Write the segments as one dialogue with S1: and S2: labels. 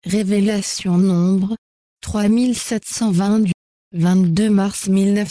S1: Révélation Nombre 3720 du 22 mars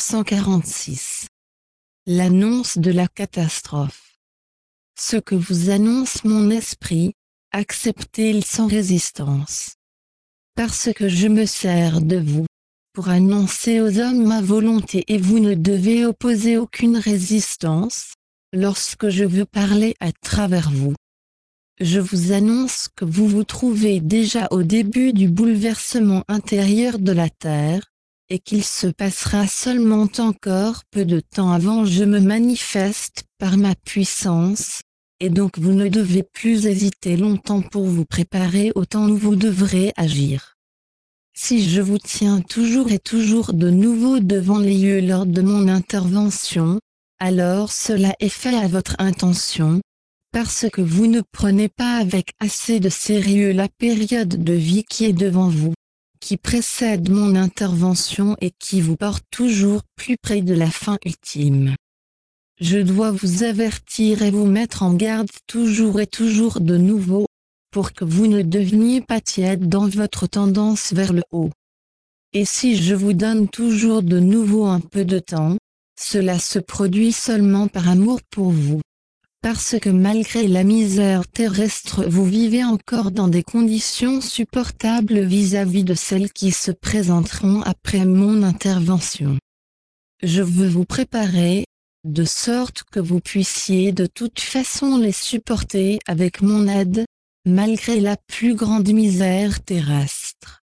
S1: 1946. L'annonce de la catastrophe. Ce que vous annonce mon esprit, acceptez-le sans résistance. Parce que je me sers de vous, pour annoncer aux hommes ma volonté et vous ne devez opposer aucune résistance, lorsque je veux parler à travers vous. Je vous annonce que vous vous trouvez déjà au début du bouleversement intérieur de la Terre, et qu'il se passera seulement encore peu de temps avant je me manifeste par ma puissance, et donc vous ne devez plus hésiter longtemps pour vous préparer au temps où vous devrez agir. Si je vous tiens toujours et toujours de nouveau devant les yeux lors de mon intervention, alors cela est fait à votre intention, parce que vous ne prenez pas avec assez de sérieux la période de vie qui est devant vous, qui précède mon intervention et qui vous porte toujours plus près de la fin ultime. Je dois vous avertir et vous mettre en garde toujours et toujours de nouveau, pour que vous ne deveniez pas tiède dans votre tendance vers le haut. Et si je vous donne toujours de nouveau un peu de temps, cela se produit seulement par amour pour vous. Parce que malgré la misère terrestre vous vivez encore dans des conditions supportables vis-à-vis de celles qui se présenteront après mon intervention. Je veux vous préparer, de sorte que vous puissiez de toute façon les supporter avec mon aide, malgré la plus grande misère terrestre.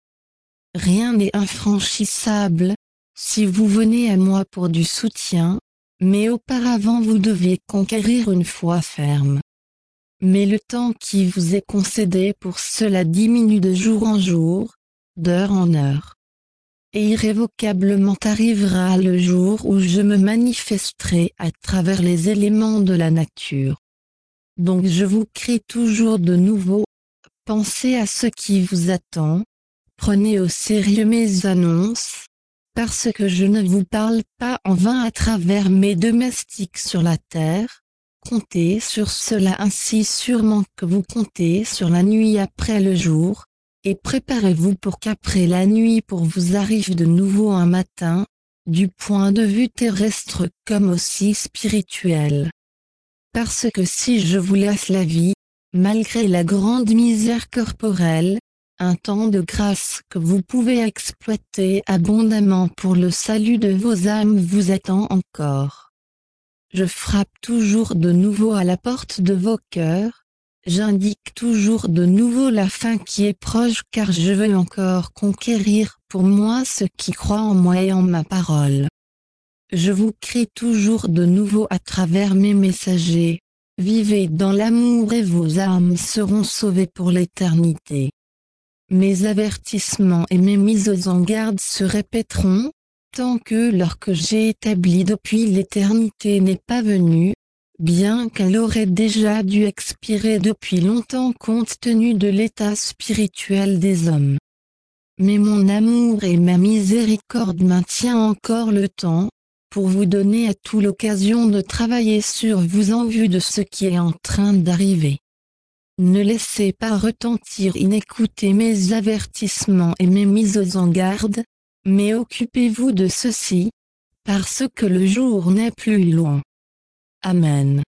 S1: Rien n'est infranchissable, si vous venez à moi pour du soutien, mais auparavant vous devez conquérir une foi ferme. Mais le temps qui vous est concédé pour cela diminue de jour en jour, d'heure en heure. Et irrévocablement arrivera le jour où je me manifesterai à travers les éléments de la nature. Donc je vous crie toujours de nouveau, pensez à ce qui vous attend, prenez au sérieux mes annonces, parce que je ne vous parle pas en vain à travers mes domestiques sur la terre, comptez sur cela ainsi sûrement que vous comptez sur la nuit après le jour, et préparez-vous pour qu'après la nuit pour vous arrive de nouveau un matin, du point de vue terrestre comme aussi spirituel. Parce que si je vous laisse la vie, malgré la grande misère corporelle, un temps de grâce que vous pouvez exploiter abondamment pour le salut de vos âmes vous attend encore. Je frappe toujours de nouveau à la porte de vos cœurs, j'indique toujours de nouveau la fin qui est proche car je veux encore conquérir pour moi ceux qui croient en moi et en ma parole. Je vous crie toujours de nouveau à travers mes messagers, vivez dans l'amour et vos âmes seront sauvées pour l'éternité. Mes avertissements et mes mises en garde se répéteront, tant que l'heure que j'ai établie depuis l'éternité n'est pas venue, bien qu'elle aurait déjà dû expirer depuis longtemps compte tenu de l'état spirituel des hommes. Mais mon amour et ma miséricorde maintient encore le temps, pour vous donner à tout l'occasion de travailler sur vous en vue de ce qui est en train d'arriver. Ne laissez pas retentir inécouter mes avertissements et mes mises en garde, mais occupez-vous de ceci, parce que le jour n'est plus loin. Amen.